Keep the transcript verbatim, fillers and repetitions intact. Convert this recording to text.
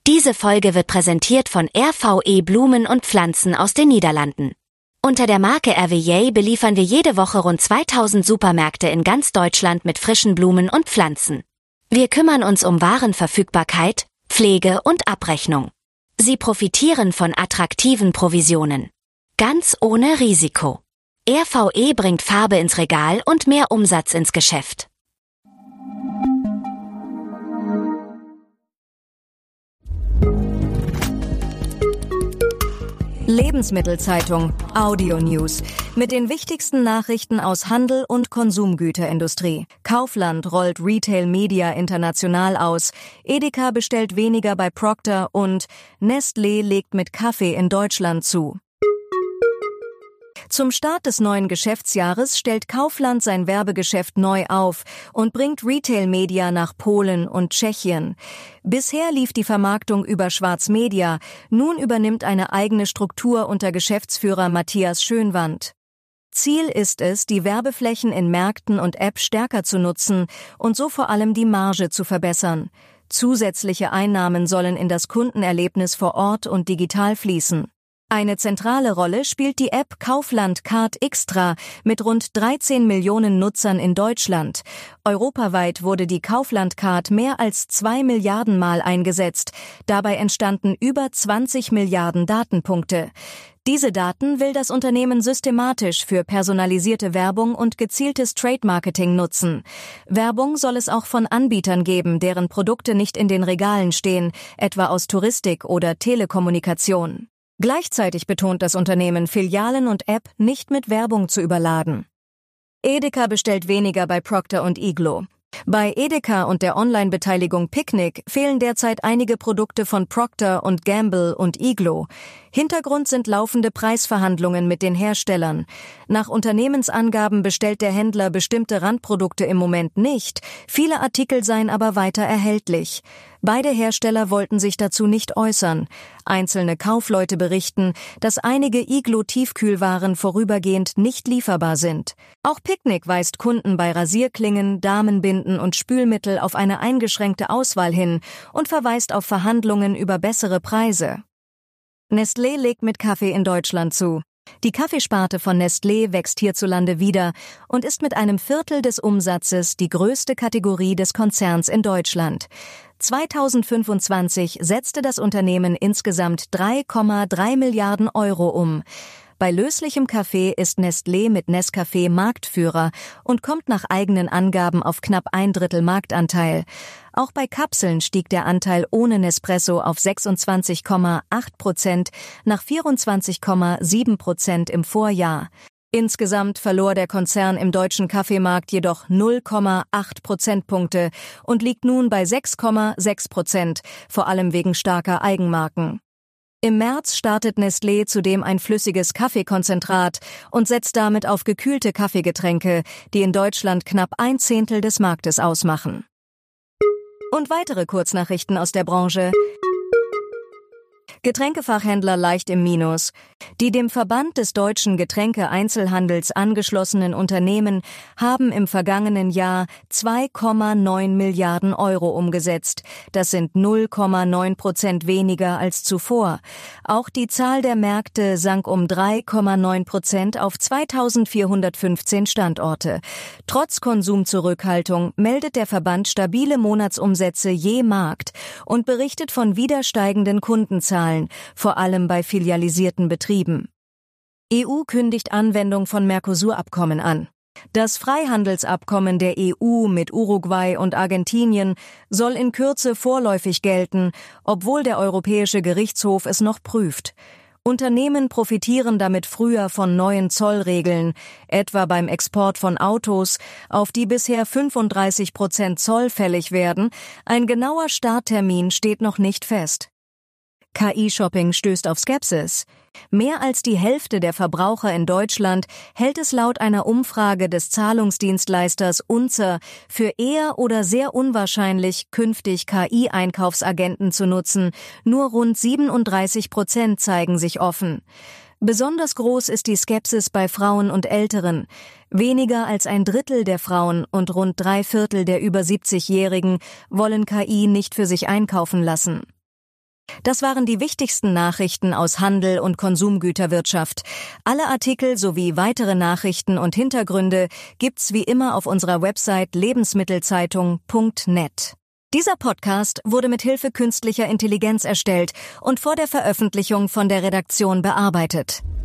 Diese Folge wird präsentiert von R V E Blumen und Pflanzen aus den Niederlanden. Unter der Marke R V E beliefern wir jede Woche rund zweitausend Supermärkte in ganz Deutschland mit frischen Blumen und Pflanzen. Wir kümmern uns um Warenverfügbarkeit, Pflege und Abrechnung. Sie profitieren von attraktiven Provisionen. Ganz ohne Risiko. R V E bringt Farbe ins Regal und mehr Umsatz ins Geschäft. Lebensmittelzeitung Audio News mit den wichtigsten Nachrichten aus Handel und Konsumgüterindustrie. Kaufland rollt Retail Media international aus, Edeka bestellt weniger bei Procter und Nestlé legt mit Kaffee in Deutschland zu. Zum Start des neuen Geschäftsjahres stellt Kaufland sein Werbegeschäft neu auf und bringt Retail-Media nach Polen und Tschechien. Bisher lief die Vermarktung über Schwarz Media, nun übernimmt eine eigene Struktur unter Geschäftsführer Matthias Schönwand. Ziel ist es, die Werbeflächen in Märkten und App stärker zu nutzen und so vor allem die Marge zu verbessern. Zusätzliche Einnahmen sollen in das Kundenerlebnis vor Ort und digital fließen. Eine zentrale Rolle spielt die App Kaufland Card Extra mit rund dreizehn Millionen Nutzern in Deutschland. Europaweit wurde die Kaufland Card mehr als zwei Milliarden Mal eingesetzt. Dabei entstanden über zwanzig Milliarden Datenpunkte. Diese Daten will das Unternehmen systematisch für personalisierte Werbung und gezieltes Trade-Marketing nutzen. Werbung soll es auch von Anbietern geben, deren Produkte nicht in den Regalen stehen, etwa aus Touristik oder Telekommunikation. Gleichzeitig betont das Unternehmen, Filialen und App nicht mit Werbung zu überladen. Edeka bestellt weniger bei Procter und Iglo. Bei Edeka und der Online-Beteiligung Picnic fehlen derzeit einige Produkte von Procter und Gamble und Iglo. Hintergrund sind laufende Preisverhandlungen mit den Herstellern. Nach Unternehmensangaben bestellt der Händler bestimmte Randprodukte im Moment nicht, viele Artikel seien aber weiter erhältlich. Beide Hersteller wollten sich dazu nicht äußern. Einzelne Kaufleute berichten, dass einige Iglo-Tiefkühlwaren vorübergehend nicht lieferbar sind. Auch Picnic weist Kunden bei Rasierklingen, Damenbinden und Spülmittel auf eine eingeschränkte Auswahl hin und verweist auf Verhandlungen über bessere Preise. Nestlé legt mit Kaffee in Deutschland zu. Die Kaffeesparte von Nestlé wächst hierzulande wieder und ist mit einem Viertel des Umsatzes die größte Kategorie des Konzerns in Deutschland. zweitausendfünfundzwanzig setzte das Unternehmen insgesamt drei Komma drei Milliarden Euro um. Bei löslichem Kaffee ist Nestlé mit Nescafé Marktführer und kommt nach eigenen Angaben auf knapp ein Drittel Marktanteil. Auch bei Kapseln stieg der Anteil ohne Nespresso auf sechsundzwanzig Komma acht Prozent nach vierundzwanzig Komma sieben Prozent im Vorjahr. Insgesamt verlor der Konzern im deutschen Kaffeemarkt jedoch null Komma acht Prozentpunkte und liegt nun bei sechs Komma sechs Prozent, vor allem wegen starker Eigenmarken. Im März startet Nestlé zudem ein flüssiges Kaffeekonzentrat und setzt damit auf gekühlte Kaffeegetränke, die in Deutschland knapp ein Zehntel des Marktes ausmachen. Und weitere Kurznachrichten aus der Branche. Getränkefachhändler leicht im Minus. Die dem Verband des deutschen Getränke-Einzelhandels angeschlossenen Unternehmen haben im vergangenen Jahr zwei Komma neun Milliarden Euro umgesetzt. Das sind null Komma neun Prozent weniger als zuvor. Auch die Zahl der Märkte sank um drei Komma neun Prozent auf zweitausendvierhundertfünfzehn Standorte. Trotz Konsumzurückhaltung meldet der Verband stabile Monatsumsätze je Markt und berichtet von wieder steigenden Kundenzahlen, vor allem bei filialisierten Betrieben. E U kündigt Anwendung von Mercosur-Abkommen an. Das Freihandelsabkommen der E U mit Uruguay und Argentinien soll in Kürze vorläufig gelten, obwohl der Europäische Gerichtshof es noch prüft. Unternehmen profitieren damit früher von neuen Zollregeln, etwa beim Export von Autos, auf die bisher fünfunddreißig Prozent Zoll fällig werden. Ein genauer Starttermin steht noch nicht fest. K I-Shopping stößt auf Skepsis. Mehr als die Hälfte der Verbraucher in Deutschland hält es laut einer Umfrage des Zahlungsdienstleisters Unzer für eher oder sehr unwahrscheinlich, künftig K I-Einkaufsagenten zu nutzen. Nur rund siebenunddreißig Prozent zeigen sich offen. Besonders groß ist die Skepsis bei Frauen und Älteren. Weniger als ein Drittel der Frauen und rund drei Viertel der über siebzigjährigen wollen K I nicht für sich einkaufen lassen. Das waren die wichtigsten Nachrichten aus Handel und Konsumgüterwirtschaft. Alle Artikel sowie weitere Nachrichten und Hintergründe gibt's wie immer auf unserer Website lebensmittelzeitung punkt net. Dieser Podcast wurde mit Hilfe künstlicher Intelligenz erstellt und vor der Veröffentlichung von der Redaktion bearbeitet.